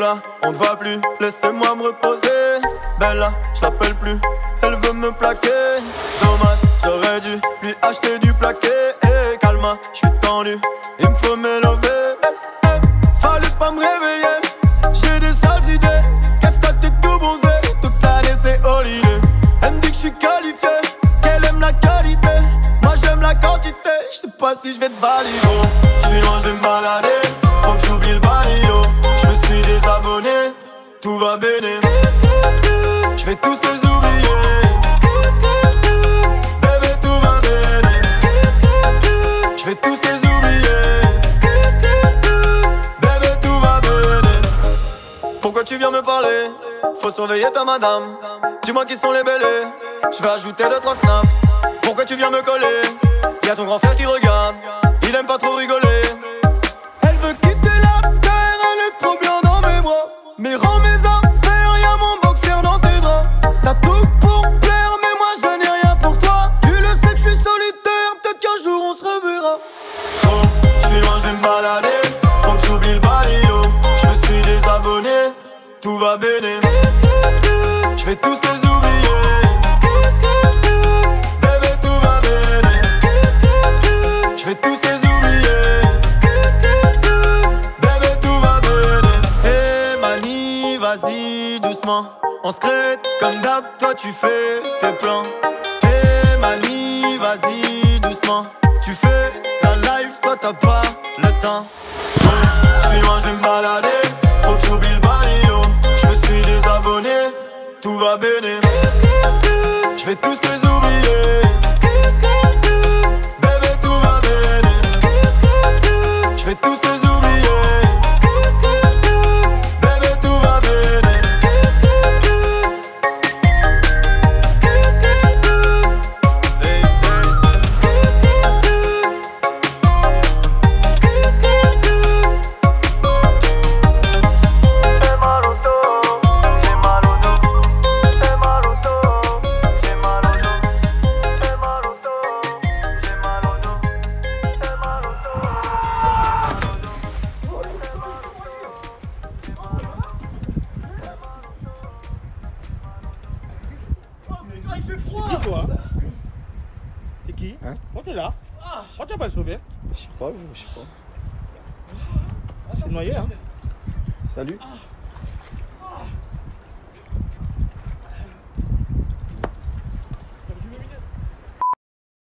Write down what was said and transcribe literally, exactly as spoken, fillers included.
Lola, on ne voit plus, laissez-moi me reposer. Bella, je l'appelle plus, elle veut me plaquer. Dommage, j'aurais dû lui acheter du plaqué. Eh, calma, je suis tendu, il me faut m'élever. Eh, eh, fallait pas me réveiller, j'ai des sales idées. Casse ta tête tout bronzé, toute l'année c'est holiday. Elle me dit que je suis qualifié, qu'elle aime la qualité. Moi j'aime la quantité, je sais pas si je vais te valider. Je suis loin, je vais me balader, faut que j'oublie le balio. Je me suis désabonné, tout va béné. Je vais tous les oublier. Bébé, tout va béné. Je vais tous les oublier. Bébé, tout va béné. Pourquoi tu viens me parler? Faut surveiller ta madame. Dis-moi qui sont les bélés. Je vais ajouter deux trois snaps. Pourquoi tu viens me coller? Y'a ton grand frère qui regarde, il aime pas trop rigoler. Elle veut quitter la terre, elle est trop bien dans mes bras. Mais rends mes affaires, y'a mon boxer dans tes draps. T'as tout pour plaire, mais moi je n'ai rien pour toi. Tu le sais que je suis solitaire, peut-être qu'un jour on se reverra. Oh, je suis loin, je vais me balader, faut que j'oublie le balio. Je me suis désabonné, tout va béné. Je vais tous les oublier. Bébé, tout va béné. Je vais tous les oublier. Bébé, tout va béné. Eh mani, vas-y doucement. On se crête comme d'hab, toi tu fais tes plans. Eh mani, vas-y doucement. Tu fais ta life, toi t'as pas le temps. Je suis loin, je vais me balader, faut que j'oublie le balio. Je me suis désabonné, tout va béné. Je vais tous les oublier. Bébé, tout va béné. Je vais tous les oublier. Bébé, tout va béné. T'es qui? Hein? Pourquoi t'es là? Pourquoi tu vas pas le sauver? Je sais pas, je sais pas. Ah, c'est noyé, hein? Salut.